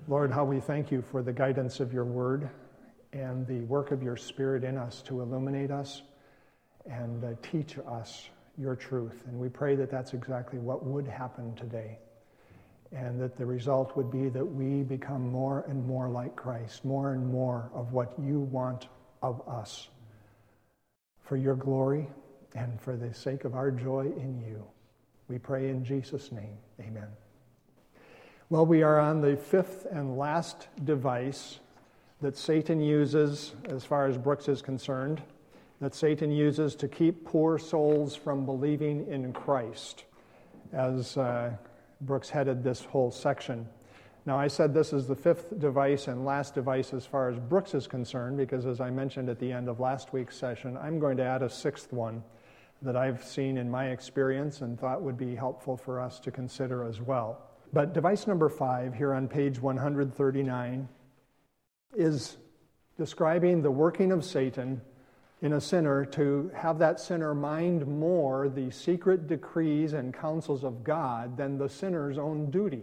Lord, how we thank you for the guidance of your word and the work of your Spirit in us to illuminate us and teach us your truth. And we pray that that's exactly what would happen today, and that the result would be that we become more and more like Christ, more and more of what you want of us, for your glory and for the sake of our joy in you. We pray in Jesus' name, amen. Well, we are on the fifth and last device that Satan uses, as far as Brooks is concerned, that Satan uses to keep poor souls from believing in Christ, as Brooks headed this whole section. Now, I said this is the fifth device and last device as far as Brooks is concerned, because as I mentioned at the end of last week's session, I'm going to add a sixth one that I've seen in my experience and thought would be helpful for us to consider as well. But device number 5 here on page 139 is describing the working of Satan in a sinner to have that sinner mind more the secret decrees and counsels of God than the sinner's own duty.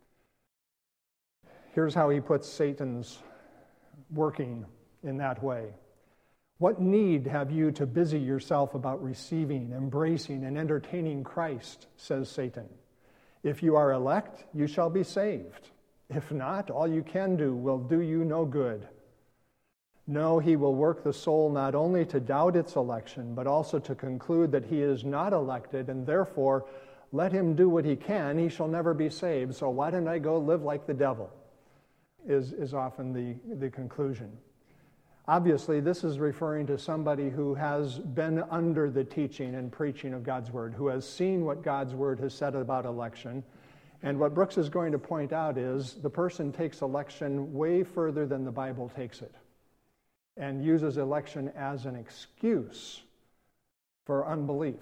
Here's how he puts Satan's working in that way. What need have you to busy yourself about receiving, embracing, and entertaining Christ, says Satan. If you are elect, you shall be saved. If not, all you can do will do you no good. No, he will work the soul not only to doubt its election, but also to conclude that he is not elected, and therefore, let him do what he can, he shall never be saved, so why don't I go live like the devil, is often the conclusion. Obviously, this is referring to somebody who has been under the teaching and preaching of God's Word, who has seen what God's Word has said about election. And what Brooks is going to point out is the person takes election way further than the Bible takes it, and uses election as an excuse for unbelief.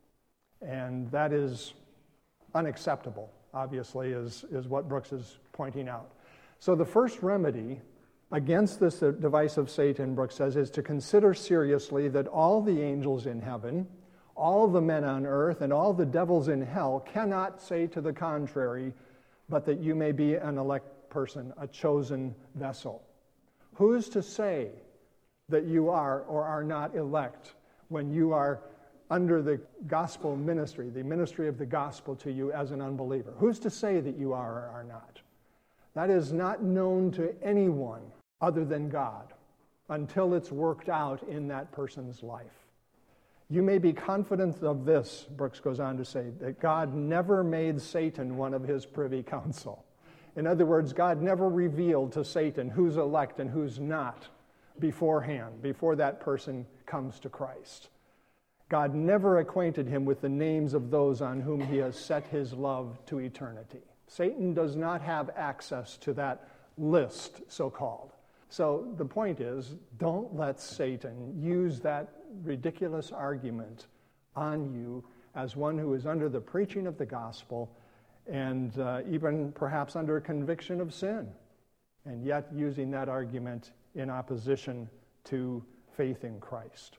And that is unacceptable, obviously, is what Brooks is pointing out. So the first remedy against this device of Satan, Brooks says, is to consider seriously that all the angels in heaven, all the men on earth, and all the devils in hell cannot say to the contrary, but that you may be an elect person, a chosen vessel. Who's to say that you are or are not elect when you are under the gospel ministry, the ministry of the gospel to you as an unbeliever? Who's to say that you are or are not? That is not known to anyone other than God until it's worked out in that person's life. You may be confident of this, Brooks goes on to say, that God never made Satan one of his privy council. In other words, God never revealed to Satan who's elect and who's not beforehand, before that person comes to Christ. God never acquainted him with the names of those on whom he has set his love to eternity. Satan does not have access to that list, so-called. So the point is, don't let Satan use that ridiculous argument on you as one who is under the preaching of the gospel and even perhaps under conviction of sin, and yet using that argument in opposition to faith in Christ.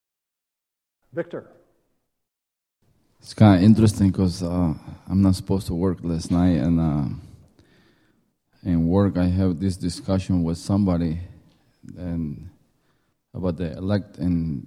Victor. It's kind of interesting because I'm not supposed to work last night, and in work I have this discussion with somebody and about the elect, and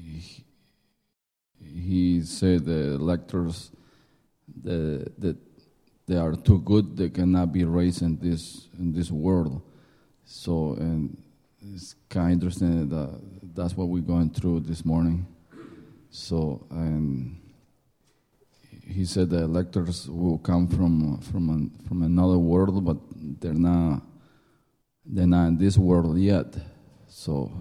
he said the electors that they are too good, they cannot be raised in this world. So, and it's kind of interesting that that's what we're going through this morning. So, and he said the electors will come from another world, but they're not in this world yet. So,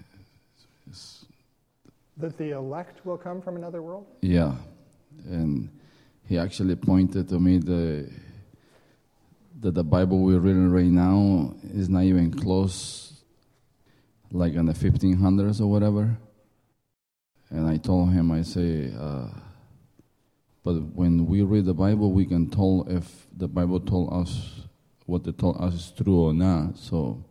that the elect will come from another world? Yeah, and he actually pointed to me that the Bible we're reading right now is not even close, like in the 1500s or whatever. And I told him, I say, but when we read the Bible, we can tell if the Bible told us what they told us is true or not. So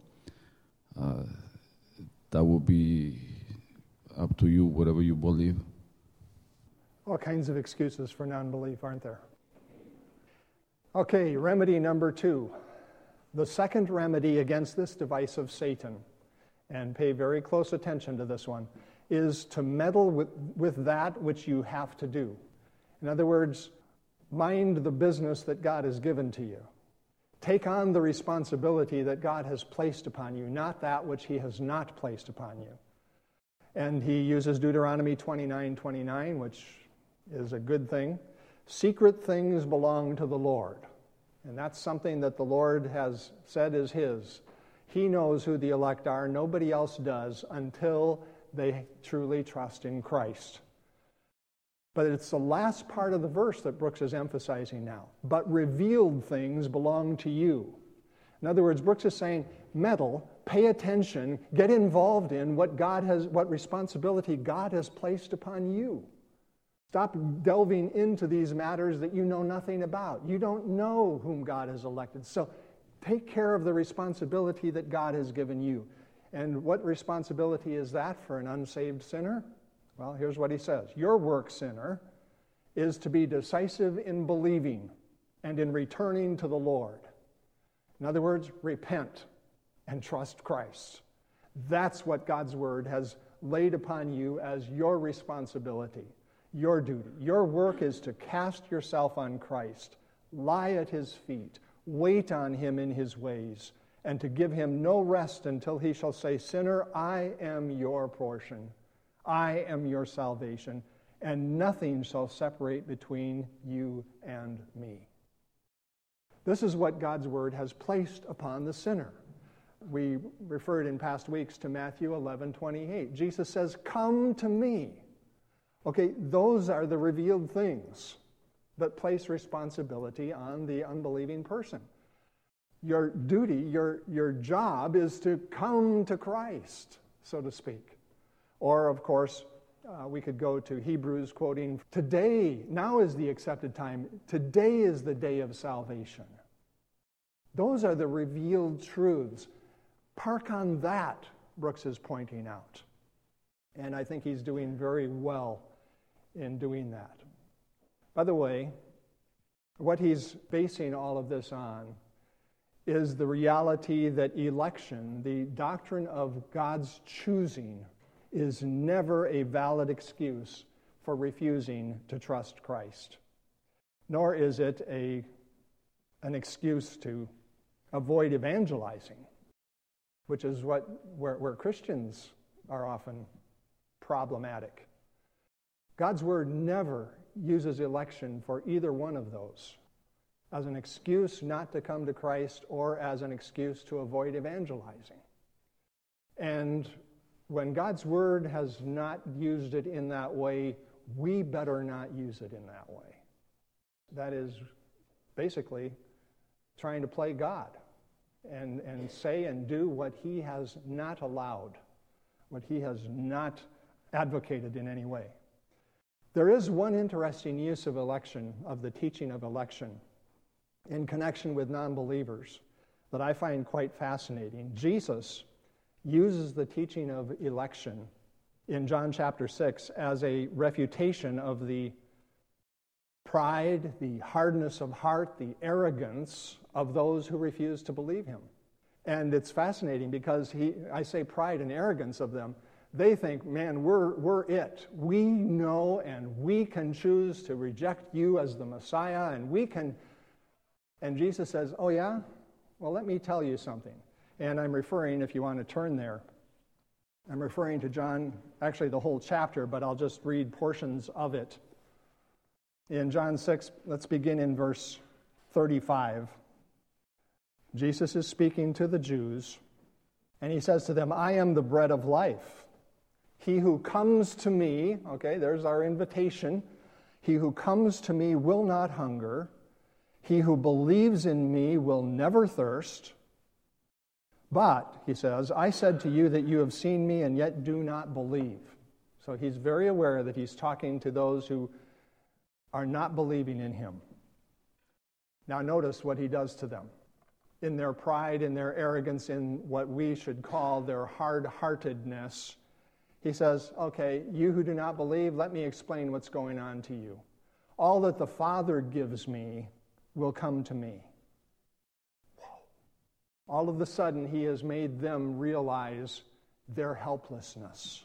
that would be up to you, whatever you believe. All kinds of excuses for non-belief, aren't there? Okay, remedy number 2. The second remedy against this device of Satan, and pay very close attention to this one, is to meddle with that which you have to do. In other words, mind the business that God has given to you. Take on the responsibility that God has placed upon you, not that which he has not placed upon you. And he uses Deuteronomy 29:29, which is a good thing. Secret things belong to the Lord. And that's something that the Lord has said is his. He knows who the elect are. Nobody else does until they truly trust in Christ. But it's the last part of the verse that Brooks is emphasizing now. But revealed things belong to you. In other words, Brooks is saying, meddle, pay attention, get involved in what responsibility God has placed upon you. Stop delving into these matters that you know nothing about. You don't know whom God has elected. So take care of the responsibility that God has given you. And what responsibility is that for an unsaved sinner? Well, here's what he says. Your work, sinner, is to be decisive in believing and in returning to the Lord. In other words, repent and trust Christ. That's what God's word has laid upon you as your responsibility, your duty. Your work is to cast yourself on Christ, lie at his feet, wait on him in his ways, and to give him no rest until he shall say, Sinner, I am your portion. I am your salvation, and nothing shall separate between you and me. This is what God's word has placed upon the sinner. We referred in past weeks to Matthew 11:28. Jesus says, come to me. Okay, those are the revealed things that place responsibility on the unbelieving person. Your duty, your job is to come to Christ, so to speak. Or, of course, we could go to Hebrews quoting, today, now is the accepted time. Today is the day of salvation. Those are the revealed truths. Park on that, Brooks is pointing out. And I think he's doing very well in doing that. By the way, what he's basing all of this on is the reality that election, the doctrine of God's choosing, is never a valid excuse for refusing to trust Christ. Nor is it an excuse to avoid evangelizing, which is where Christians are often problematic. God's word never uses election for either one of those as an excuse not to come to Christ or as an excuse to avoid evangelizing. And when God's word has not used it in that way, we better not use it in that way. That is basically trying to play God and say and do what he has not allowed, what he has not advocated in any way. There is one interesting use of election, of the teaching of election, in connection with non-believers that I find quite fascinating. Jesus uses the teaching of election in John chapter 6 as a refutation of the pride, the hardness of heart, the arrogance of those who refuse to believe him. And it's fascinating because I say pride and arrogance of them. They think, man, we're it. We know and we can choose to reject you as the Messiah, and we can. And Jesus says, oh yeah? Well, let me tell you something. And I'm referring, if you want to turn there, I'm referring to John, actually the whole chapter, but I'll just read portions of it. In John 6, let's begin in verse 35. Jesus is speaking to the Jews, and he says to them, I am the bread of life. He who comes to me, okay, there's our invitation. He who comes to me will not hunger. He who believes in me will never thirst. But, he says, I said to you that you have seen me and yet do not believe. So he's very aware that he's talking to those who are not believing in him. Now notice what he does to them. In their pride, in their arrogance, in what we should call their hard-heartedness, he says, okay, you who do not believe, let me explain what's going on to you. All that the Father gives me will come to me. all of a sudden he has made them realize their helplessness.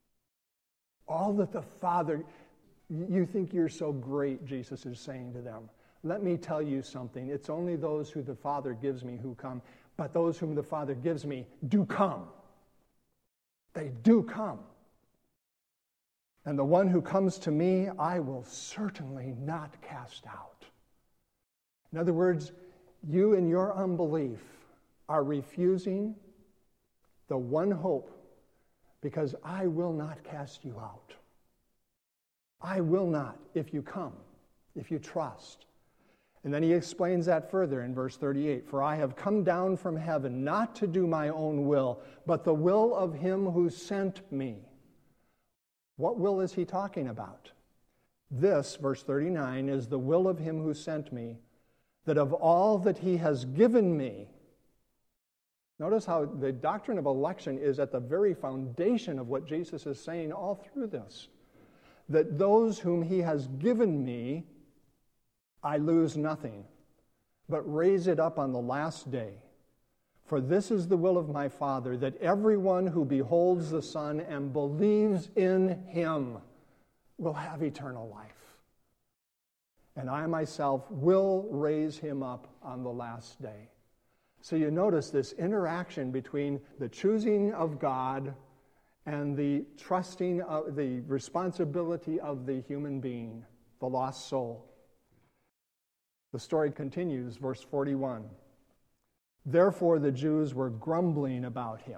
All that the Father, you think you're so great, Jesus is saying to them. Let me tell you something. It's only those who the Father gives me who come, but those whom the Father gives me do come. They do come. And the one who comes to me, I will certainly not cast out. In other words, you in your unbelief are refusing the one hope because I will not cast you out. I will not if you come, if you trust. And then he explains that further in verse 38. For I have come down from heaven not to do my own will, but the will of him who sent me. What will is he talking about? This, verse 39, is the will of him who sent me, that of all that he has given me. Notice how the doctrine of election is at the very foundation of what Jesus is saying all through this. That those whom he has given me, I lose nothing, but raise it up on the last day. For this is the will of my Father, that everyone who beholds the Son and believes in him will have eternal life. And I myself will raise him up on the last day. So you notice this interaction between the choosing of God and the trusting of the responsibility of the human being, the lost soul. The story continues, verse 41. Therefore the Jews were grumbling about him.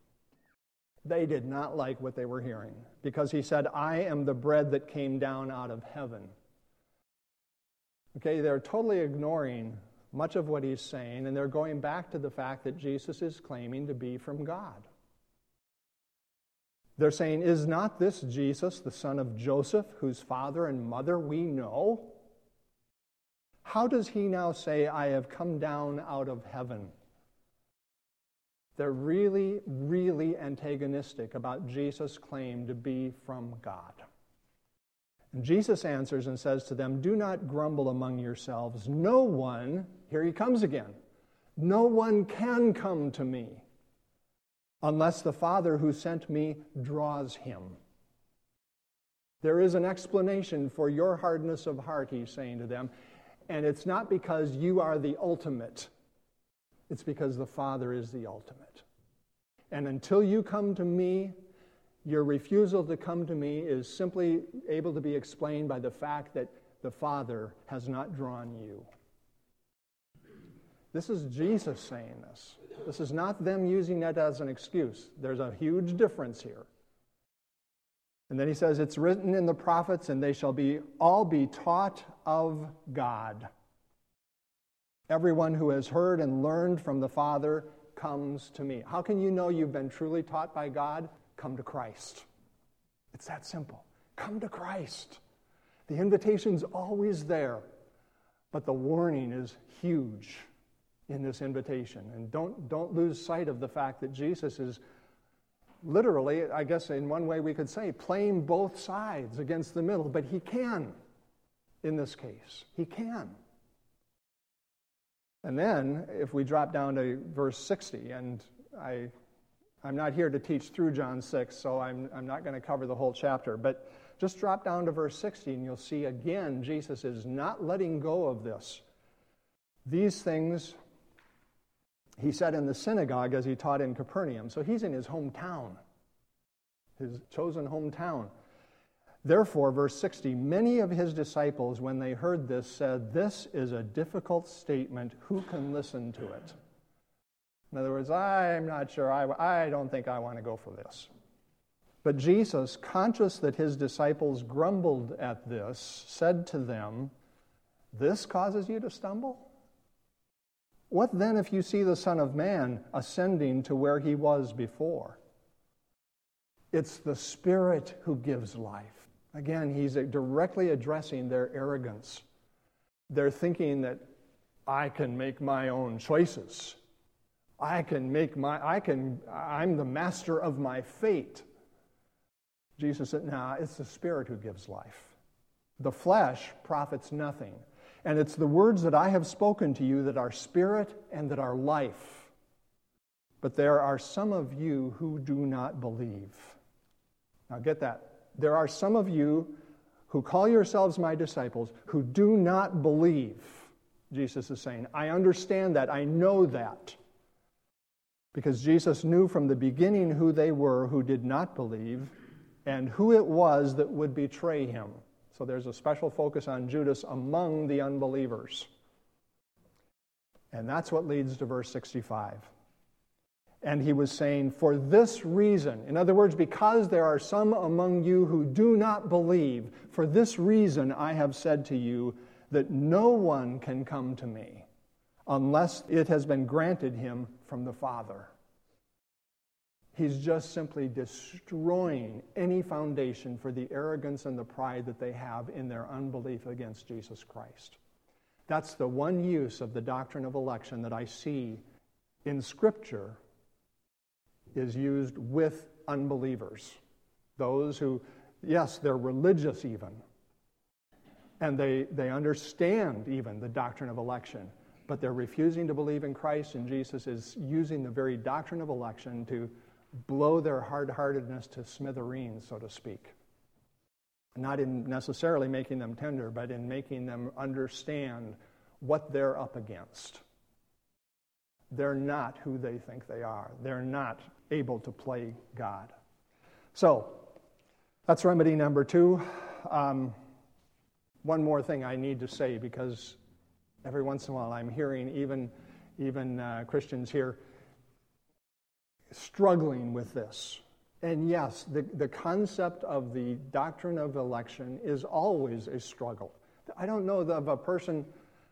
They did not like what they were hearing, because he said, I am the bread that came down out of heaven. Okay, they're totally ignoring much of what he's saying, and they're going back to the fact that Jesus is claiming to be from God. They're saying, is not this Jesus, the son of Joseph, whose father and mother we know? How does he now say, I have come down out of heaven? They're really, really antagonistic about Jesus' claim to be from God. And Jesus answers and says to them, do not grumble among yourselves. No one, here he comes again, no one can come to me unless the Father who sent me draws him. There is an explanation for your hardness of heart, he's saying to them, and it's not because you are the ultimate. It's because the Father is the ultimate. And until you come to me, your refusal to come to me is simply able to be explained by the fact that the Father has not drawn you. This is Jesus saying this. This is not them using that as an excuse. There's a huge difference here. And then he says, it's written in the prophets, and they shall all be taught of God. Everyone who has heard and learned from the Father comes to me. How can you know you've been truly taught by God? Come to Christ. It's that simple. Come to Christ. The invitation's always there, but the warning is huge in this invitation. And don't lose sight of the fact that Jesus is literally, I guess in one way we could say, playing both sides against the middle, but he can in this case. He can. And then, if we drop down to verse 60, and I'm not here to teach through John 6, so I'm not going to cover the whole chapter, but just drop down to verse 60, and you'll see again, Jesus is not letting go of this. These things he said in the synagogue as he taught in Capernaum. So he's in his hometown, his chosen hometown. Therefore, verse 60, many of his disciples, when they heard this, said, this is a difficult statement. Who can listen to it? In other words, I'm not sure. I don't think I want to go for this. But Jesus, conscious that his disciples grumbled at this, said to them, this causes you to stumble? What then if you see the Son of Man ascending to where he was before? It's the Spirit who gives life. Again, he's directly addressing their arrogance. They're thinking that I can make my own choices. I'm the master of my fate. Jesus said, nah, it's the Spirit who gives life. The flesh profits nothing. And it's the words that I have spoken to you that are spirit and that are life. but there are some of you who do not believe. Now get that. There are some of you who call yourselves my disciples who do not believe. Jesus is saying, I understand that. I know that. Because Jesus knew from the beginning who they were who did not believe and who it was that would betray him. So there's a special focus on Judas among the unbelievers. And that's what leads to verse 65. And he was saying, for this reason, in other words, because there are some among you who do not believe, for this reason I have said to you that no one can come to me unless it has been granted him from the Father. He's just simply destroying any foundation for the arrogance and the pride that they have in their unbelief against Jesus Christ. That's the one use of the doctrine of election that I see in Scripture is used with unbelievers. Those who, yes, they're religious even, and they understand even the doctrine of election, but they're refusing to believe in Christ, and Jesus is using the very doctrine of election to blow their hard-heartedness to smithereens, so to speak. Not in necessarily making them tender, but in making them understand what they're up against. They're not who they think they are. They're not able to play God. So, that's remedy number 2. One more thing I need to say, because every once in a while I'm hearing even Christians here struggling with this. And yes, the concept of the doctrine of election is always a struggle. I don't know of a person,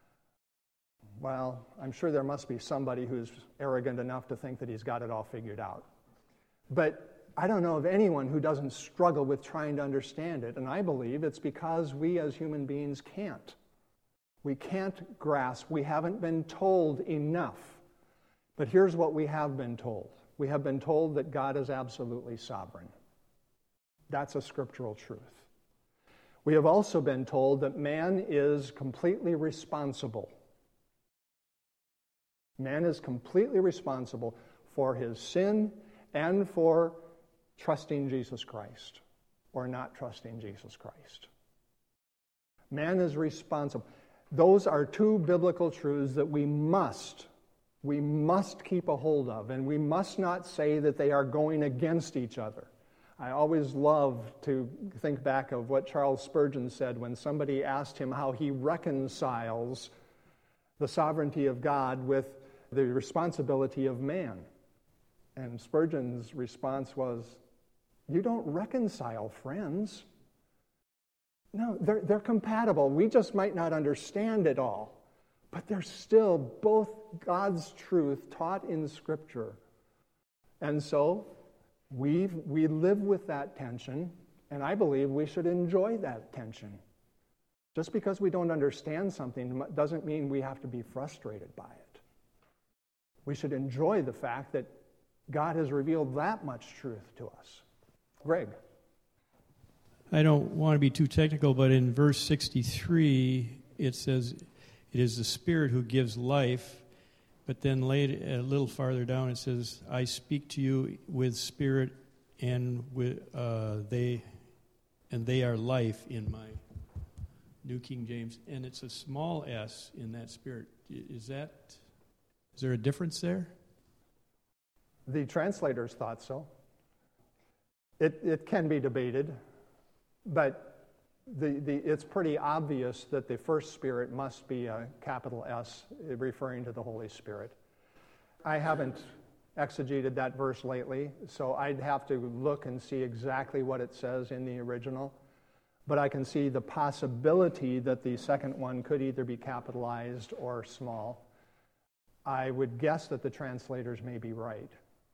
well, I'm sure there must be somebody who's arrogant enough to think that he's got it all figured out. But I don't know of anyone who doesn't struggle with trying to understand it, and I believe it's because we as human beings can't. We can't grasp. We haven't been told enough. But here's what we have been told. We have been told that God is absolutely sovereign. That's a scriptural truth. We have also been told that man is completely responsible. Man is completely responsible for his sin and for trusting Jesus Christ or not trusting Jesus Christ. Man is responsible. Those are 2 biblical truths that we must keep a hold of, and we must not say that they are going against each other. I always love to think back of what Charles Spurgeon said when somebody asked him how he reconciles the sovereignty of God with the responsibility of man. And Spurgeon's response was, you don't reconcile friends. No, they're compatible. We just might not understand it all. But they're still both God's truth taught in Scripture. And so we live with that tension, and I believe we should enjoy that tension. Just because we don't understand something doesn't mean we have to be frustrated by it. We should enjoy the fact that God has revealed that much truth to us. Greg. I don't want to be too technical, but in verse 63, it says, it is the Spirit who gives life, but then a little farther down it says, I speak to you with Spirit and with they are life in my New King James. And it's a small s in that Spirit. Is there a difference there? The translators thought so. It can be debated, but it's pretty obvious that the first Spirit must be a capital S, referring to the Holy Spirit. I haven't exegeted that verse lately, so I'd have to look and see exactly what it says in the original. But I can see the possibility that the second one could either be capitalized or small. I would guess that the translators may be right.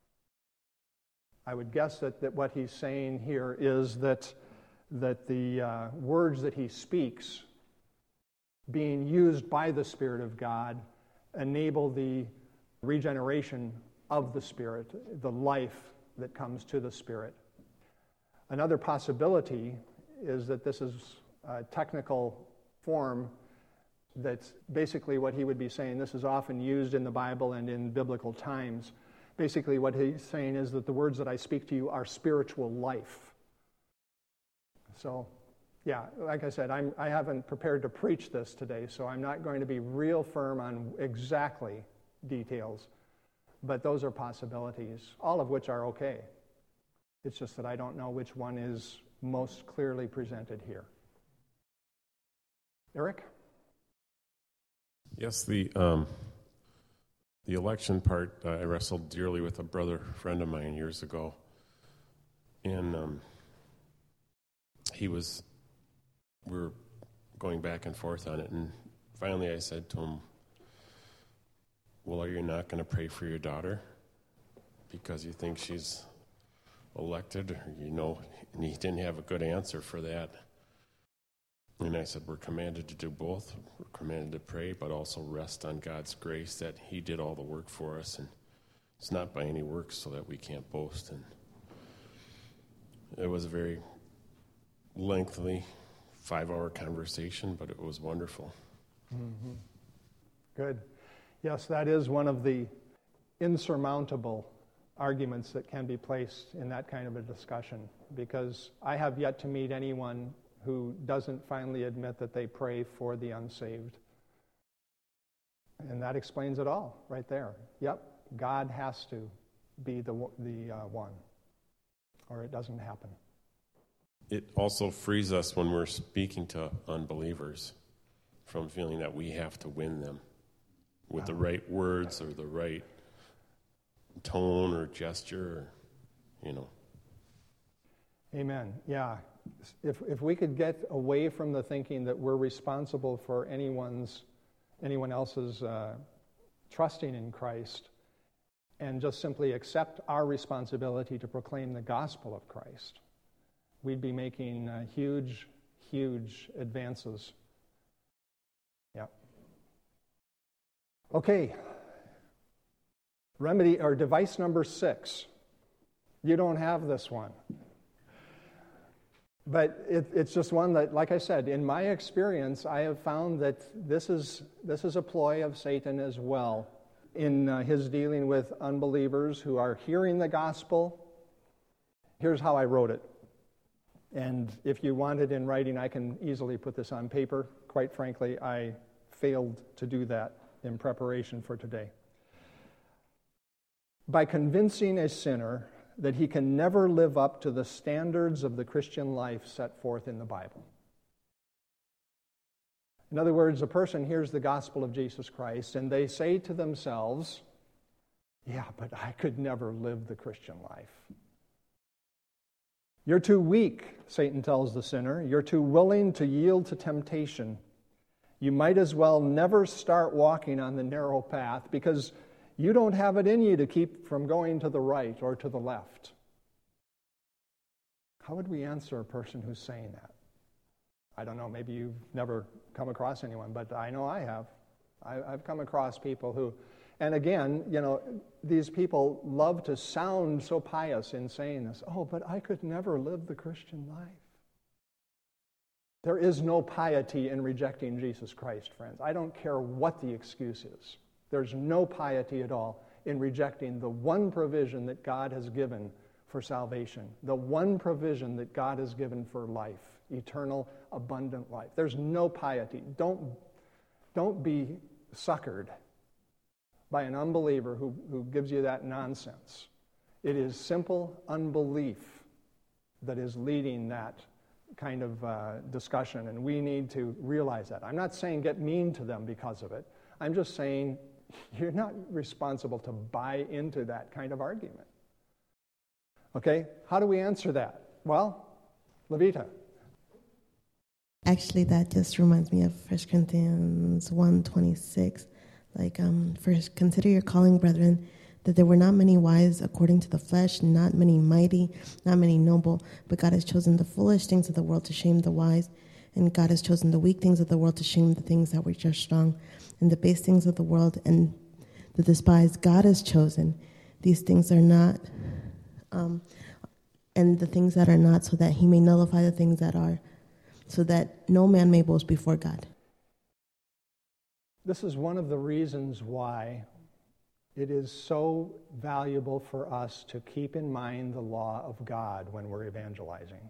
I would guess that what he's saying here is that the words that he speaks, being used by the Spirit of God, enable the regeneration of the Spirit, the life that comes to the Spirit. Another possibility is that this is a technical form that's basically what he would be saying. This is often used in the Bible and in biblical times. Basically, what he's saying is that the words that I speak to you are spiritual life. So, yeah, like I said, I haven't prepared to preach this today, so I'm not going to be real firm on exactly details. But those are possibilities, all of which are okay. It's just that I don't know which one is most clearly presented here. Eric? Yes, the election part, I wrestled dearly with a brother friend of mine years ago. And we were going back and forth on it. And finally I said to him, well, are you not going to pray for your daughter because you think she's elected? Or, and he didn't have a good answer for that. And I said, we're commanded to do both. We're commanded to pray, but also rest on God's grace that he did all the work for us. And it's not by any works so that we can't boast. And it was a very lengthy 5-hour conversation, but it was wonderful. Mm-hmm. Good. Yes, that is one of the insurmountable arguments that can be placed in that kind of a discussion, because I have yet to meet anyone who doesn't finally admit that they pray for the unsaved. And that explains it all right there. Yep, God has to be the one, or it doesn't happen. It also frees us when we're speaking to unbelievers from feeling that we have to win them with the right words or the right tone or gesture, Amen. Yeah. If we could get away from the thinking that we're responsible for anyone else's trusting in Christ, and just simply accept our responsibility to proclaim the gospel of Christ, we'd be making huge, huge advances. Yeah. Okay. Remedy or device number 6. You don't have this one. But it's just one that, like I said, in my experience, I have found that this is a ploy of Satan as well in his dealing with unbelievers who are hearing the gospel. Here's how I wrote it. And if you want it in writing, I can easily put this on paper. Quite frankly, I failed to do that in preparation for today. By convincing a sinner that he can never live up to the standards of the Christian life set forth in the Bible. In other words, a person hears the gospel of Jesus Christ and they say to themselves, yeah, but I could never live the Christian life. You're too weak, Satan tells the sinner. You're too willing to yield to temptation. You might as well never start walking on the narrow path because you don't have it in you to keep from going to the right or to the left. How would we answer a person who's saying that? I don't know, maybe you've never come across anyone, but I know I have. I've come across people who, and again, these people love to sound so pious in saying this. Oh, but I could never live the Christian life. There is no piety in rejecting Jesus Christ, friends. I don't care what the excuse is. There's no piety at all in rejecting the one provision that God has given for salvation, the one provision that God has given for life, eternal, abundant life. There's no piety. Don't be suckered by an unbeliever who gives you that nonsense. It is simple unbelief that is leading that kind of discussion, and we need to realize that. I'm not saying get mean to them because of it. I'm just saying you're not responsible to buy into that kind of argument. Okay, how do we answer that? Well, Levita. Actually, that just reminds me of 1 Corinthians 1:26. First, consider your calling, brethren, that there were not many wise according to the flesh, not many mighty, not many noble, but God has chosen the foolish things of the world to shame the wise, and God has chosen the weak things of the world to shame the things that which are strong, and the base things of the world and the despised God has chosen. These things are not, and the things that are not, so that he may nullify the things that are, so that no man may boast before God. This is one of the reasons why It is so valuable for us to keep in mind the law of God when we're evangelizing.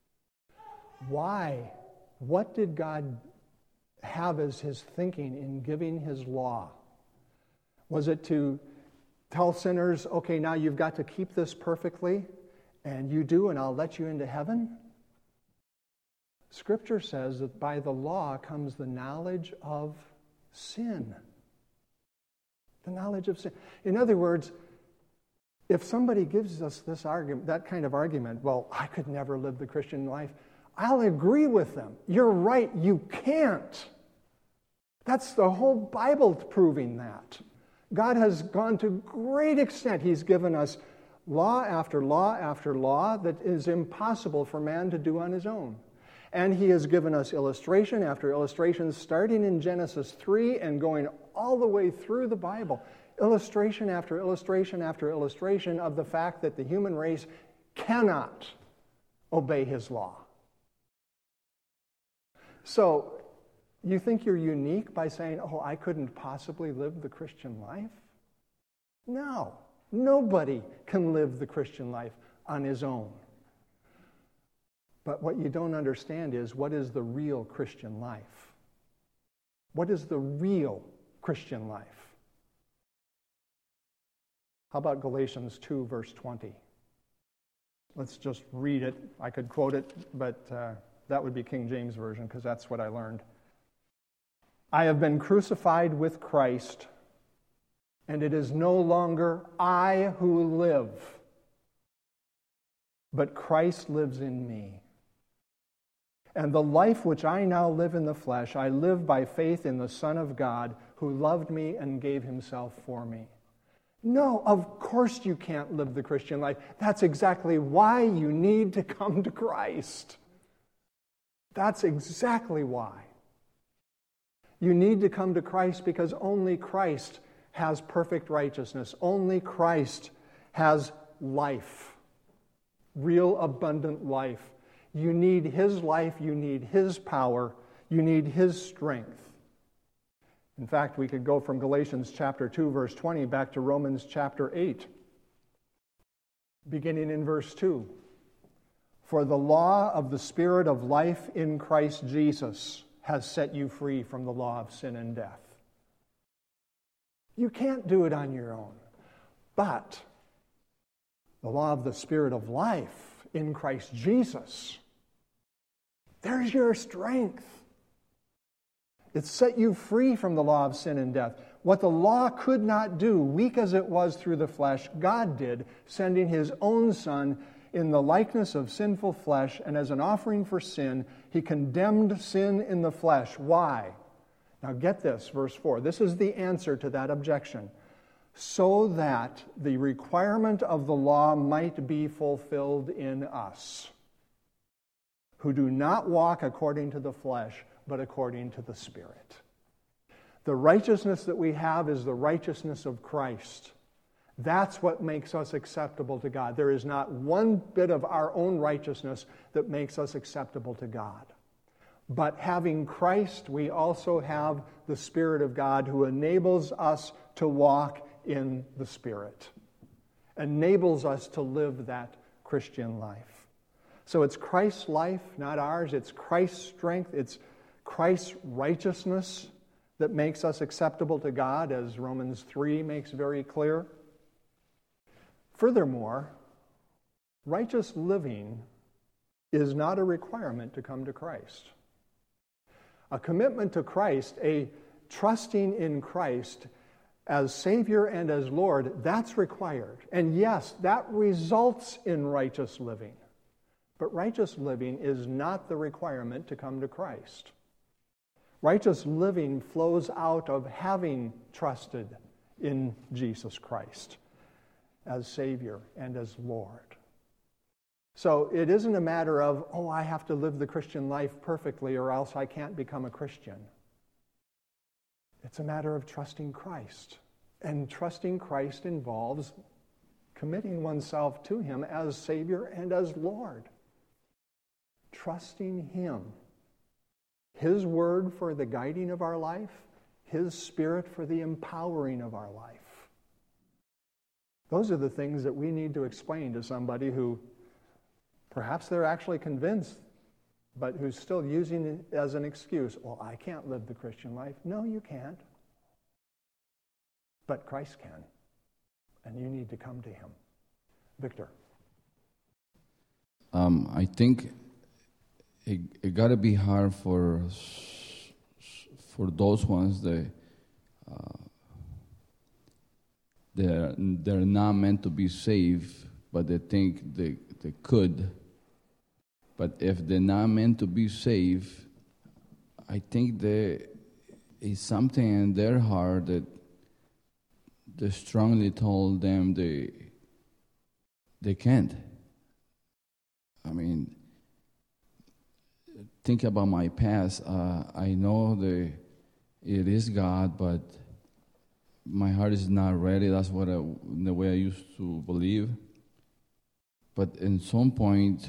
Why? What did God have as his thinking in giving his law? Was it to tell sinners, okay, now you've got to keep this perfectly, and you do, and I'll let you into heaven? Scripture says that by the law comes the knowledge of sin. The knowledge of sin. In other words, if somebody gives us this argument, that kind of argument, well, I could never live the Christian life, I'll agree with them. You're right, you can't. That's the whole Bible proving that. God has gone to great extent. He's given us law after law after law that is impossible for man to do on his own. And he has given us illustration after illustration, starting in Genesis 3 and going all the way through the Bible. Illustration after illustration after illustration of the fact that the human race cannot obey his law. So, you think you're unique by saying, oh, I couldn't possibly live the Christian life? No. Nobody can live the Christian life on his own. But what you don't understand is, what is the real Christian life? What is the real Christian life? How about Galatians 2, verse 20? Let's just read it. I could quote it, but that would be King James Version, because that's what I learned. I have been crucified with Christ, and it is no longer I who live, but Christ lives in me. And the life which I now live in the flesh, I live by faith in the Son of God, who loved me and gave himself for me. No, of course you can't live the Christian life. That's exactly why you need to come to Christ. That's exactly why. You need to come to Christ because only Christ has perfect righteousness. Only Christ has life, real abundant life. You need his life, you need his power, you need his strength. In fact, we could go from Galatians chapter 2, verse 20, back to Romans chapter 8, beginning in verse 2. For the law of the Spirit of life in Christ Jesus has set you free from the law of sin and death. You can't do it on your own. But the law of the Spirit of life in Christ Jesus, there's your strength. It set you free from the law of sin and death. What the law could not do, weak as it was through the flesh, God did, sending his own Son in the likeness of sinful flesh, and as an offering for sin, he condemned sin in the flesh. Why? Now get this, verse 4. This is the answer to that objection. So that the requirement of the law might be fulfilled in us, who do not walk according to the flesh, but according to the Spirit. The righteousness that we have is the righteousness of Christ. That's what makes us acceptable to God. There is not one bit of our own righteousness that makes us acceptable to God. But having Christ, we also have the Spirit of God who enables us to walk in the Spirit, enables us to live that Christian life. So it's Christ's life, not ours. It's Christ's strength. It's Christ's righteousness that makes us acceptable to God, as Romans 3 makes very clear. Furthermore, righteous living is not a requirement to come to Christ. A commitment to Christ, a trusting in Christ as Savior and as Lord, that's required. And yes, that results in righteous living. But righteous living is not the requirement to come to Christ. Righteous living flows out of having trusted in Jesus Christ as Savior and as Lord. So it isn't a matter of, oh, I have to live the Christian life perfectly or else I can't become a Christian. It's a matter of trusting Christ. And trusting Christ involves committing oneself to Him as Savior and as Lord. Trusting Him. His Word for the guiding of our life, His Spirit for the empowering of our life. Those are the things that we need to explain to somebody who perhaps they're actually convinced, but who's still using it as an excuse. Well, I can't live the Christian life. No, you can't. But Christ can. And you need to come to him. Victor. I think it got to be hard for those ones that they're not meant to be saved, but they think they could. But if they're not meant to be saved, I think there is something in their heart that they strongly told them they can't. I mean, think about my past. I know that it is God, but my heart is not ready. That's the way I used to believe. But in some point,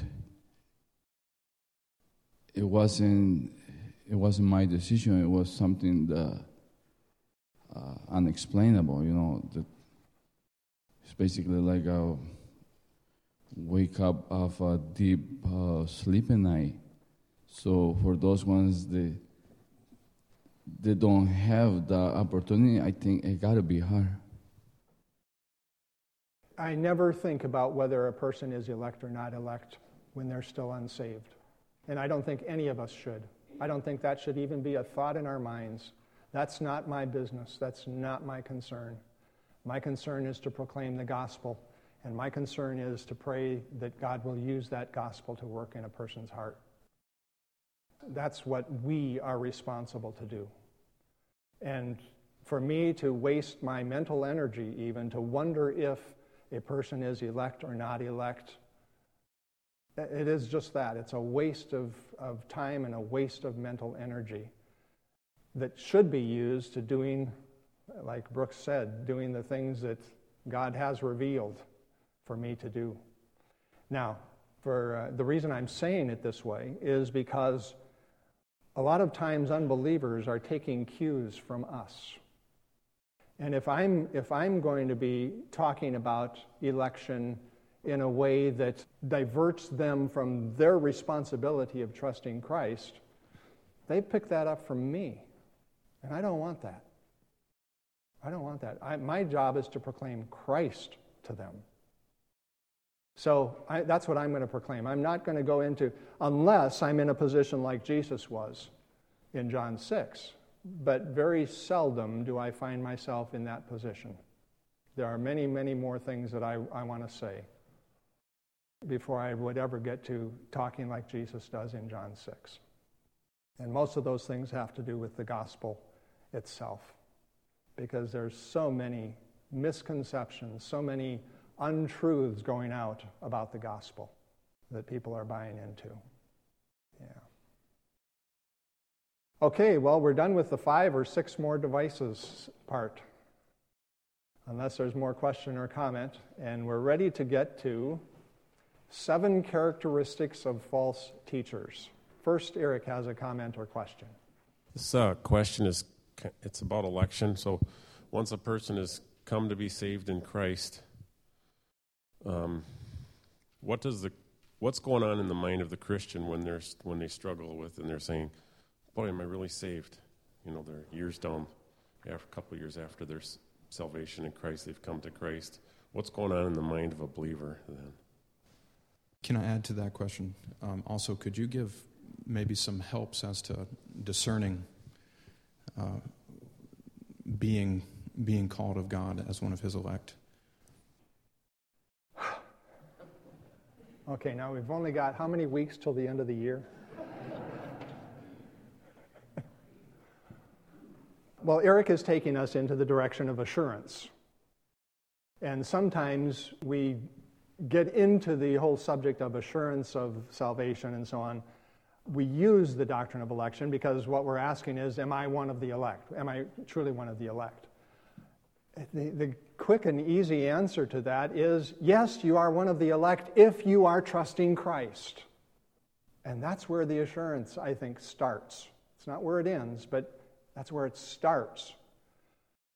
it wasn't my decision. It was something that unexplainable. That it's basically like a wake up of a deep sleep at night. So for those ones they don't have the opportunity, I think it got to be hard. I never think about whether a person is elect or not elect when they're still unsaved. And I don't think any of us should. I don't think that should even be a thought in our minds. That's not my business. That's not my concern. My concern is to proclaim the gospel. And my concern is to pray that God will use that gospel to work in a person's heart. That's what we are responsible to do. And for me to waste my mental energy even to wonder if a person is elect or not elect, it is just that. It's a waste of time and a waste of mental energy that should be used to doing, like Brooks said, doing the things that God has revealed for me to do. Now, for the reason I'm saying it this way is because a lot of times unbelievers are taking cues from us. And if I'm going to be talking about election in a way that diverts them from their responsibility of trusting Christ, they pick that up from me. And I don't want that. I don't want that. My job is to proclaim Christ to them. So that's what I'm going to proclaim. I'm not going to go into, unless I'm in a position like Jesus was in John 6. But very seldom do I find myself in that position. There are many, many more things that I want to say before I would ever get to talking like Jesus does in John 6. And most of those things have to do with the gospel itself, because there's so many misconceptions, so many untruths going out about the gospel that people are buying into. Yeah. Okay, well, we're done with the 5 or 6 more devices part, unless there's more question or comment, and we're ready to get to 7 characteristics of false teachers. First, Eric has a comment or question. This question it's about election. So once a person has come to be saved in Christ, what's going on in the mind of the Christian when they struggle with and they're saying, boy, am I really saved? They're years down, a couple of years after their salvation in Christ, they've come to Christ. What's going on in the mind of a believer then? Can I add to that question? Also, could you give maybe some helps as to discerning being called of God as one of his elect? Okay, now we've only got how many weeks till the end of the year? Well, Eric is taking us into the direction of assurance. And sometimes we get into the whole subject of assurance of salvation and so on. We use the doctrine of election because what we're asking is, am I one of the elect? Am I truly one of the elect? The quick and easy answer to that is, yes, you are one of the elect if you are trusting Christ. And that's where the assurance, I think, starts. It's not where it ends, but that's where it starts.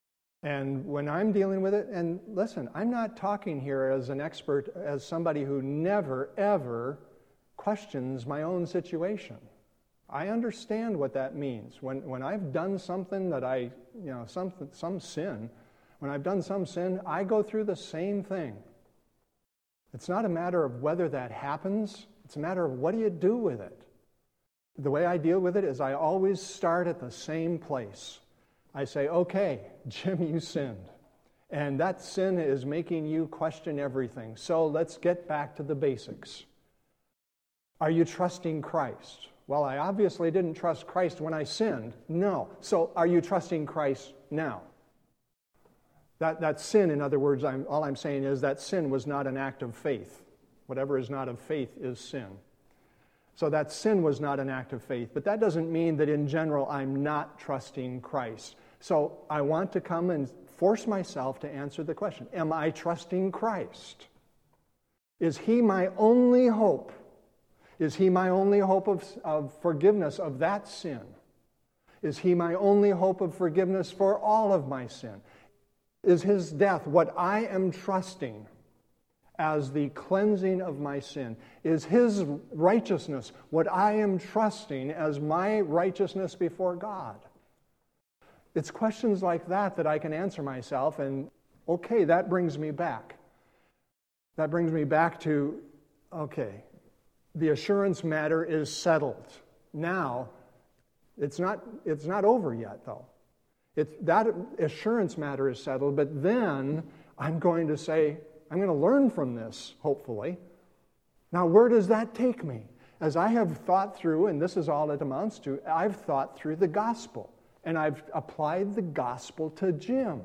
And when I'm dealing with it, and listen, I'm not talking here as an expert, as somebody who never, ever questions my own situation. I understand what that means. When I've done something that some sin, when I've done some sin, I go through the same thing. It's not a matter of whether that happens. It's a matter of what do you do with it. The way I deal with it is I always start at the same place. I say, okay, Jim, you sinned. And that sin is making you question everything. So let's get back to the basics. Are you trusting Christ? Well, I obviously didn't trust Christ when I sinned. No. So are you trusting Christ now? That sin, in other words, all I'm saying is that sin was not an act of faith. Whatever is not of faith is sin. So that sin was not an act of faith. But that doesn't mean that in general I'm not trusting Christ. So I want to come and force myself to answer the question, am I trusting Christ? Is He my only hope? Is He my only hope of forgiveness of that sin? Is He my only hope of forgiveness for all of my sin? Is His death what I am trusting as the cleansing of my sin? Is His righteousness what I am trusting as my righteousness before God? It's questions like that I can answer myself, and okay, that brings me back. That brings me back to, okay, the assurance matter is settled. Now, it's not over yet, though. That assurance matter is settled, but then I'm going to learn from this, hopefully. Now, where does that take me? As I have thought through, and this is all it amounts to, I've thought through the gospel, and I've applied the gospel to Jim.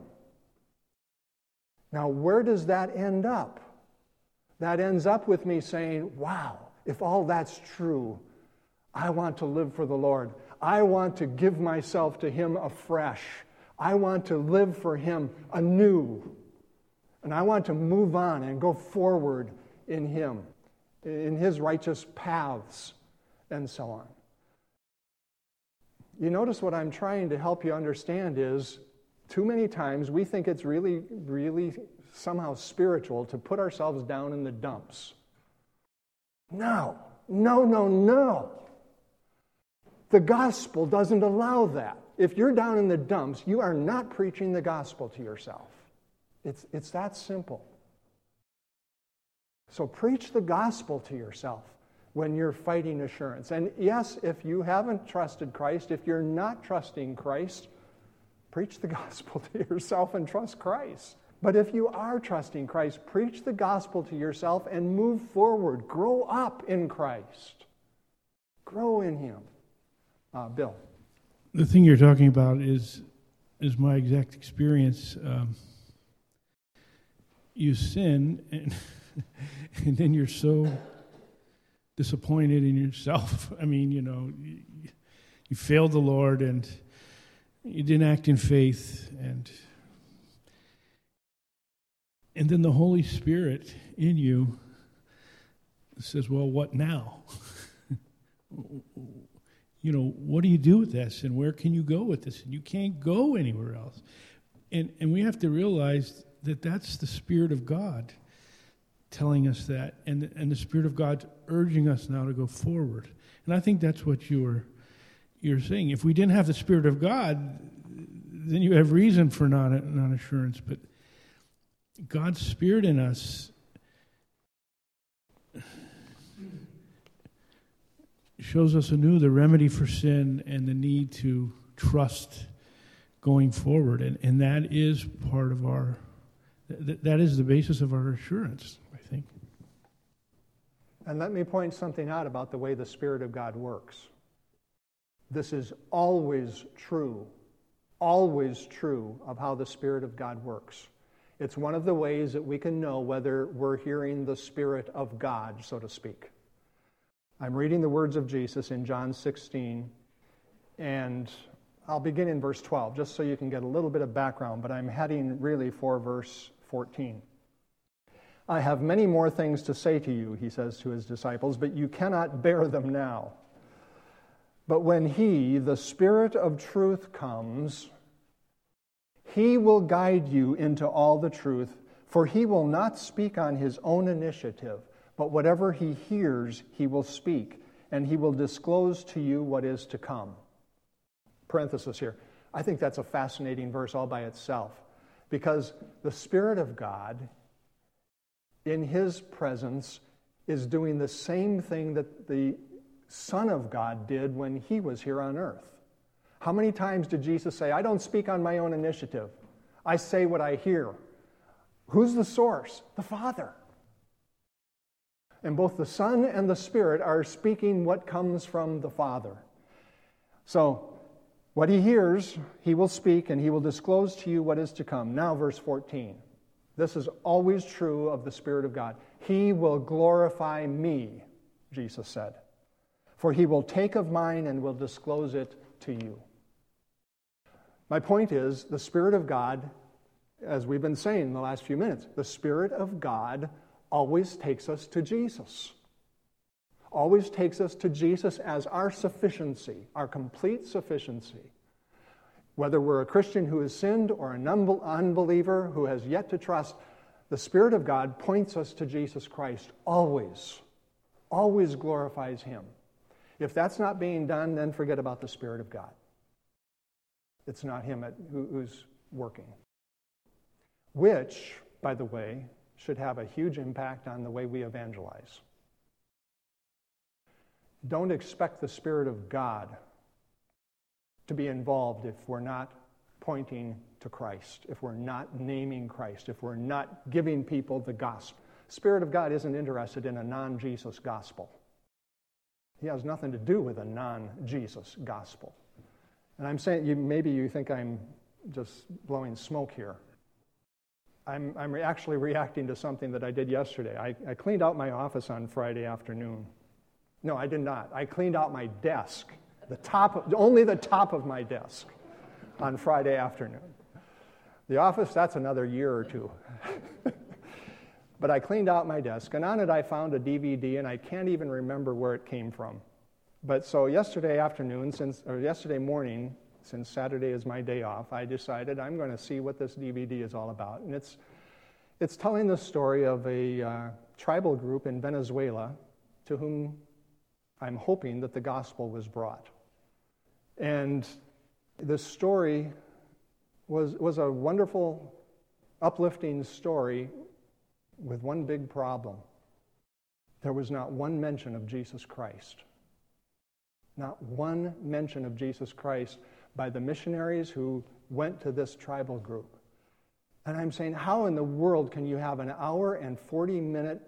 Now, where does that end up? That ends up with me saying, wow, if all that's true, I want to live for the Lord. I want to give myself to Him afresh. I want to live for Him anew. And I want to move on and go forward in Him, in His righteous paths, and so on. You notice what I'm trying to help you understand is, too many times we think it's really, really somehow spiritual to put ourselves down in the dumps. No. The gospel doesn't allow that. If you're down in the dumps, you are not preaching the gospel to yourself. It's that simple. So preach the gospel to yourself when you're fighting assurance. And yes, if you haven't trusted Christ, if you're not trusting Christ, preach the gospel to yourself and trust Christ. But if you are trusting Christ, preach the gospel to yourself and move forward. Grow up in Christ. Grow in Him. Bill. The thing you're talking about is my exact experience. You sin, and then you're so disappointed in yourself. I mean, you failed the Lord, and you didn't act in faith, and then the Holy Spirit in you says, well, what now? What do you do with this, and where can you go with this? And you can't go anywhere else. And we have to realize that that's the Spirit of God telling us that, and the Spirit of God urging us now to go forward. And I think that's what you're saying. If we didn't have the Spirit of God, then you have reason for non-assurance. But God's Spirit in us shows us anew the remedy for sin and the need to trust going forward. And that is part of that is the basis of our assurance, I think. And let me point something out about the way the Spirit of God works. This is always true of how the Spirit of God works. It's one of the ways that we can know whether we're hearing the Spirit of God, so to speak. I'm reading the words of Jesus in John 16, and I'll begin in verse 12, just so you can get a little bit of background, but I'm heading really for verse 14. I have many more things to say to you, He says to His disciples, but you cannot bear them now. But when He, the Spirit of truth, comes, He will guide you into all the truth, for he will not speak on his own initiative, but whatever he hears, he will speak, and he will disclose to you what is to come. Parenthesis here. I think that's a fascinating verse all by itself, because the Spirit of God, in his presence, is doing the same thing that the Son of God did when he was here on earth. How many times did Jesus say, I don't speak on my own initiative. I say what I hear. Who's the source? The Father. And both the Son and the Spirit are speaking what comes from the Father. So, what he hears, he will speak, and he will disclose to you what is to come. Now, verse 14. This is always true of the Spirit of God. He will glorify me, Jesus said. For he will take of mine and will disclose it to you. My point is, the Spirit of God, as we've been saying in the last few minutes, the Spirit of God always takes us to Jesus. Always takes us to Jesus as our sufficiency, our complete sufficiency. Whether we're a Christian who has sinned or an unbeliever who has yet to trust, the Spirit of God points us to Jesus Christ always. Always glorifies him. If that's not being done, then forget about the Spirit of God. It's not him who's working. Which, by the way, should have a huge impact on the way we evangelize. Don't expect the Spirit of God to be involved if we're not pointing to Christ, if we're not naming Christ, if we're not giving people the gospel. Spirit of God isn't interested in a non-Jesus gospel. He has nothing to do with a non-Jesus gospel. And I'm saying, maybe you think I'm just blowing smoke here. I'm actually reacting to something that I did yesterday. I cleaned out my office on Friday afternoon. No, I did not. I cleaned out my desk, only the top of my desk on Friday afternoon. The office, that's another year or two. But I cleaned out my desk, and on it I found a DVD, and I can't even remember where it came from. But so yesterday morning, since Saturday is my day off, I decided I'm going to see what this DVD is all about. And it's telling the story of a tribal group in Venezuela to whom I'm hoping that the gospel was brought. And this story was a wonderful, uplifting story with one big problem. There was not one mention of Jesus Christ. Not one mention of Jesus Christ by the missionaries who went to this tribal group. And I'm saying, how in the world can you have an hour and 40-minute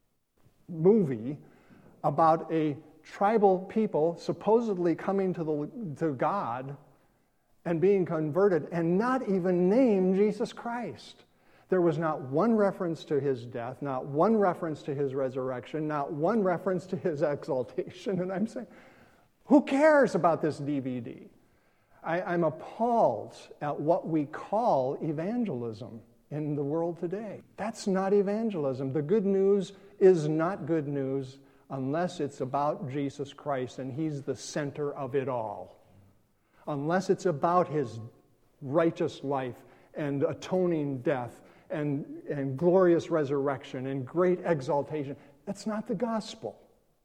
movie about a tribal people supposedly coming to God and being converted and not even name Jesus Christ? There was not one reference to his death, not one reference to his resurrection, not one reference to his exaltation. And I'm saying, who cares about this DVD? I'm appalled at what we call evangelism in the world today. That's not evangelism. The good news is not good news unless it's about Jesus Christ and he's the center of it all. Unless it's about his righteous life and atoning death and glorious resurrection and great exaltation. That's not the gospel.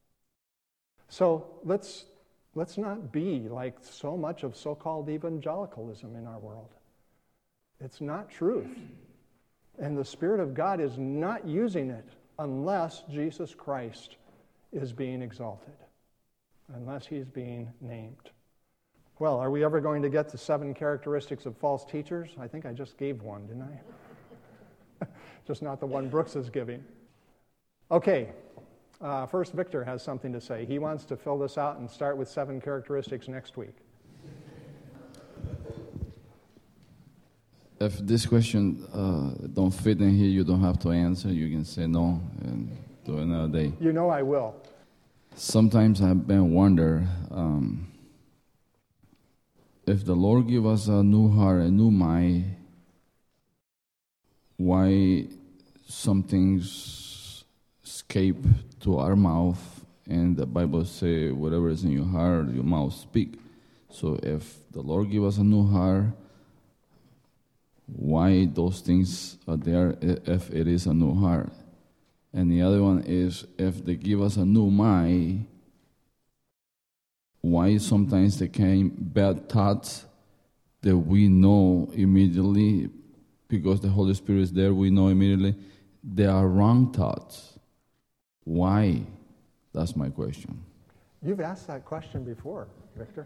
So let's not be like so much of so-called evangelicalism in our world. It's not truth. And the Spirit of God is not using it unless Jesus Christ is being exalted, unless he's being named. Well, are we ever going to get the 7 characteristics of false teachers? I think I just gave one, didn't I? Just not the one Brooks is giving. Okay. First, Victor has something to say. He wants to fill this out and start with 7 characteristics next week. If this question don't fit in here, you don't have to answer. You can say no and do another day. You know I will. Sometimes I've been wonder if the Lord give us a new heart, a new mind, why some things escape to our mouth, and the Bible say whatever is in your heart, your mouth speak. So if the Lord give us a new heart, why those things are there if it is a new heart. And the other one is, if they give us a new mind, why sometimes they came bad thoughts that we know immediately, because the Holy Spirit is there, we know immediately they are wrong thoughts. Why? That's my question. You've asked that question before, Victor.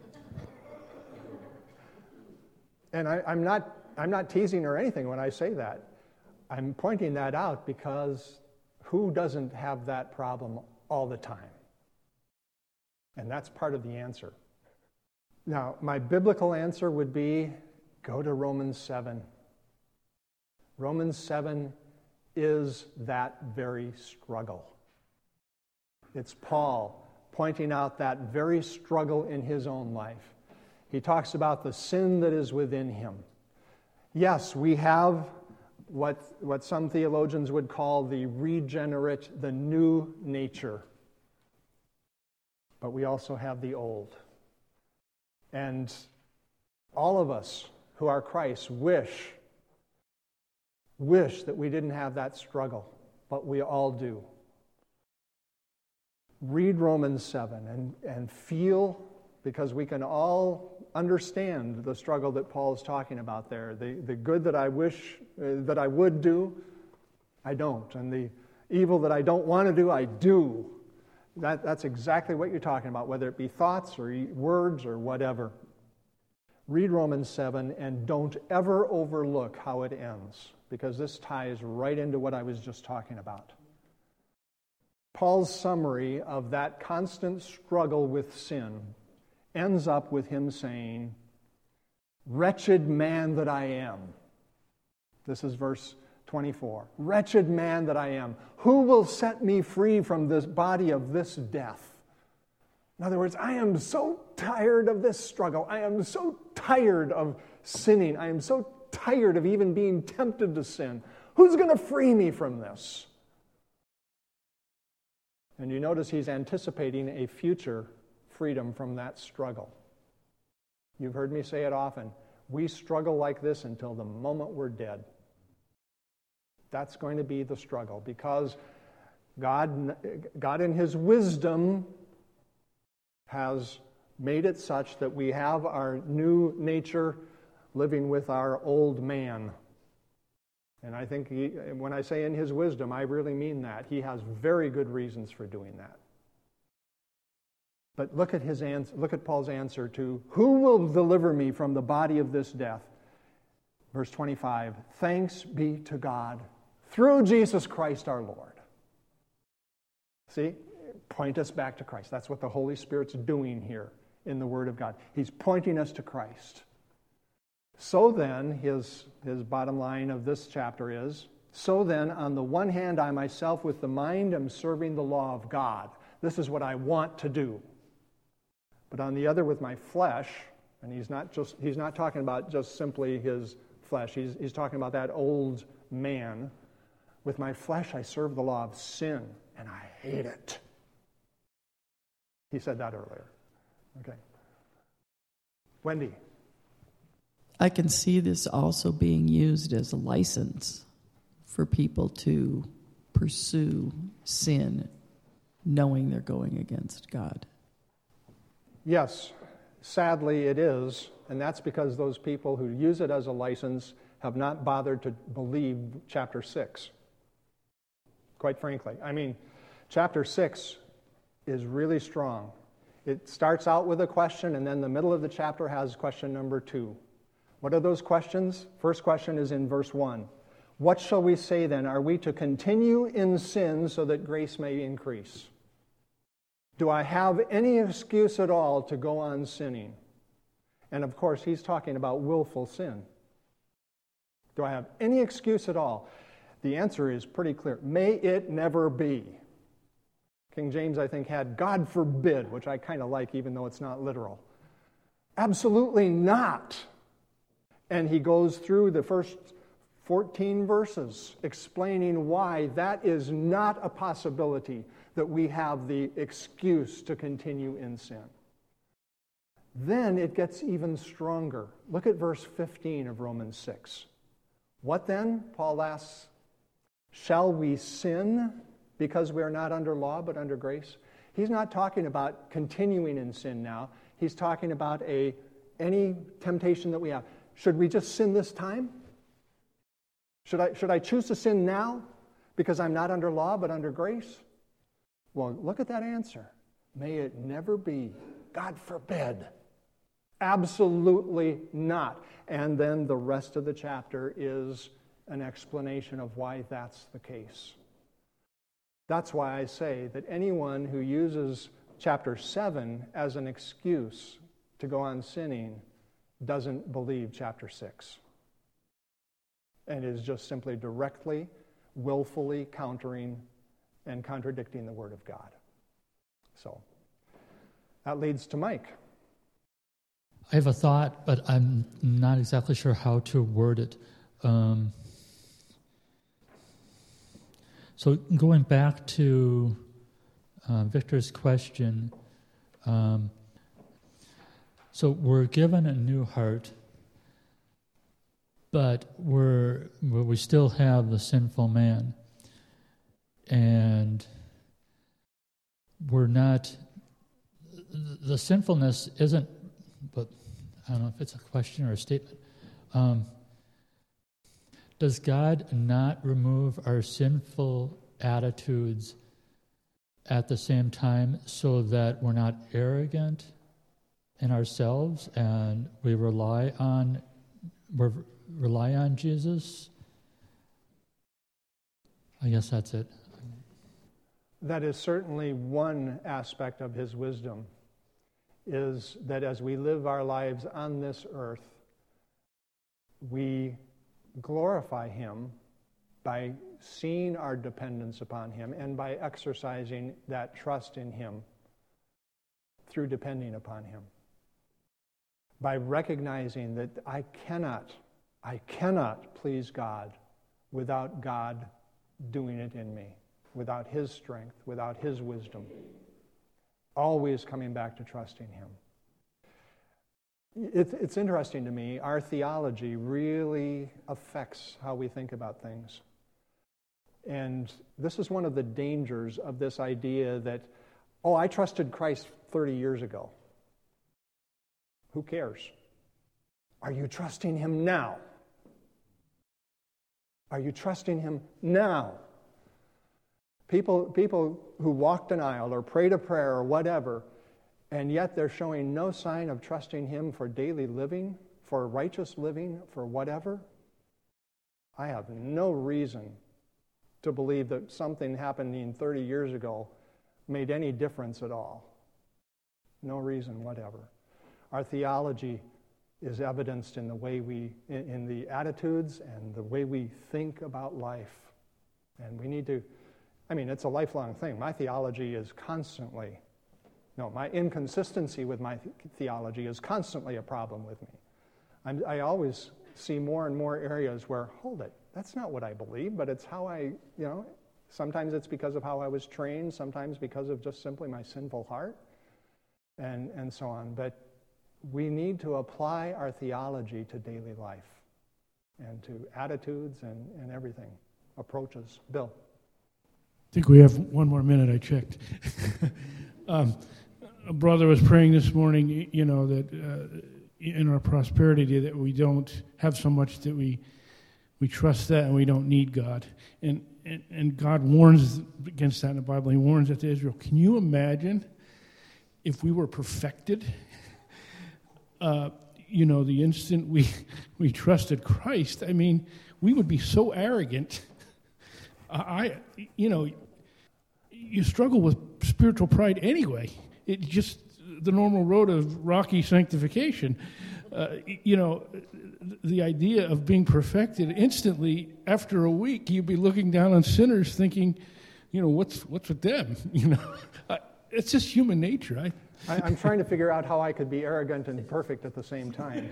And I'm not teasing or anything when I say that. I'm pointing that out because who doesn't have that problem all the time? And that's part of the answer. Now, my biblical answer would be, go to Romans 7. Romans 7 is that very struggle. It's Paul pointing out that very struggle in his own life. He talks about the sin that is within him. Yes, we have what some theologians would call the regenerate, the new nature. But we also have the old. And all of us who are Christ wish that we didn't have that struggle, but we all do. Read Romans 7 and feel, because we can all understand the struggle that Paul is talking about there. The good that I wish that I would do, I don't. And the evil that I don't want to do, I do. That's exactly what you're talking about, whether it be thoughts or words or whatever. Read Romans 7 and don't ever overlook how it ends, because this ties right into what I was just talking about. Paul's summary of that constant struggle with sin ends up with him saying, "Wretched man that I am." This is verse 24. "Wretched man that I am, who will set me free from this body of this death?" In other words, I am so tired of this struggle. I am so tired of sinning. I am so tired of even being tempted to sin. Who's going to free me from this? And you notice he's anticipating a future freedom from that struggle. You've heard me say it often. We struggle like this until the moment we're dead. That's going to be the struggle, because God in His wisdom has made it such that we have our new nature living with our old man. And I think when I say in His wisdom, I really mean that. He has very good reasons for doing that. But look at Paul's answer to, who will deliver me from the body of this death? Verse 25, thanks be to God through Jesus Christ our Lord. See, point us back to Christ. That's what the Holy Spirit's doing here in the Word of God. He's pointing us to Christ. So then, his bottom line of this chapter is, so then, on the one hand, I myself with the mind am serving the law of God. This is what I want to do. But on the other, with my flesh, and he's not talking about just simply his flesh. He's talking about that old man. With my flesh, I serve the law of sin, and I hate it. He said that earlier. Okay. Wendy. I can see this also being used as a license for people to pursue sin, knowing they're going against God. Yes, sadly it is, and that's because those people who use it as a license have not bothered to believe chapter 6. Quite frankly. I mean, chapter 6 is really strong. It starts out with a question, and then the middle of the chapter has question number 2. What are those questions? First question is in verse 1. What shall we say then? Are we to continue in sin so that grace may increase? Do I have any excuse at all to go on sinning? And of course, he's talking about willful sin. Do I have any excuse at all? The answer is pretty clear. May it never be. King James, I think, had God forbid, which I kind of like, even though it's not literal. Absolutely not. And he goes through the first 14 verses explaining why that is not a possibility, that we have the excuse to continue in sin. Then it gets even stronger. Look at verse 15 of Romans 6. What then? Paul asks, shall we sin because we are not under law but under grace? He's not talking about continuing in sin now. He's talking about any temptation that we have. Should we just sin this time? Should I choose to sin now because I'm not under law but under grace? Well, look at that answer. May it never be. God forbid. Absolutely not. And then the rest of the chapter is an explanation of why that's the case. That's why I say that anyone who uses chapter 7 as an excuse to go on sinning doesn't believe chapter 6. And is just simply directly, willfully countering and contradicting the Word of God. So, that leads to Mike. I have a thought, but I'm not exactly sure how to word it. So going back to Victor's question, so we're given a new heart, but we still have the sinful man, and we're not. The sinfulness isn't. But I don't know if it's a question or a statement. Does God not remove our sinful attitudes at the same time so that we're not arrogant in ourselves and we rely on Jesus? I guess that's it. That is certainly one aspect of his wisdom, is that as we live our lives on this earth, we glorify him by seeing our dependence upon him and by exercising that trust in him through depending upon him. By recognizing that I cannot please God without God doing it in me, without his strength, without his wisdom. Always coming back to trusting him. It's interesting to me, our theology really affects how we think about things. And this is one of the dangers of this idea that, I trusted Christ 30 years ago. Who cares? Are you trusting him now? Are you trusting him now? People who walked an aisle or prayed a prayer or whatever, and yet they're showing no sign of trusting him for daily living, for righteous living, for whatever. I have no reason to believe that something happening 30 years ago made any difference at all. No reason whatever. Our theology is evidenced in the way in the attitudes and the way we think about life. And we need to, it's a lifelong thing. My theology is my inconsistency with my theology is constantly a problem with me. I always see more and more areas where, hold it, that's not what I believe, but it's how sometimes it's because of how I was trained, sometimes because of just simply my sinful heart, and so on. But we need to apply our theology to daily life and to attitudes and everything, approaches. Bill? I think we have one more minute. I checked. A brother was praying this morning, that in our prosperity that we don't have so much that we trust that and we don't need God. And God warns against that in the Bible. He warns that to Israel. Can you imagine if we were perfected? The instant we trusted Christ, we would be so arrogant. You struggle with spiritual pride anyway. It's just the normal road of rocky sanctification. The idea of being perfected instantly after a week, you'd be looking down on sinners thinking, what's with them? It's just human nature. I'm trying to figure out how I could be arrogant and perfect at the same time.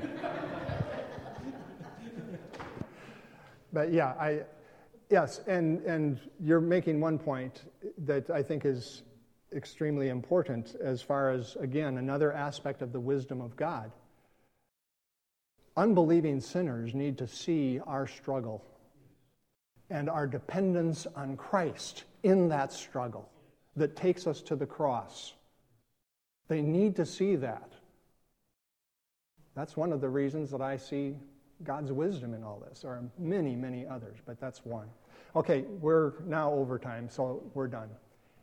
But yeah, yes, and you're making one point that I think is extremely important as far as, again, another aspect of the wisdom of God. Unbelieving sinners need to see our struggle and our dependence on Christ in that struggle that takes us to the cross. They need to see that. That's one of the reasons that I see God's wisdom in all this. There are many, many others, but that's one. Okay, we're now over time, so we're done.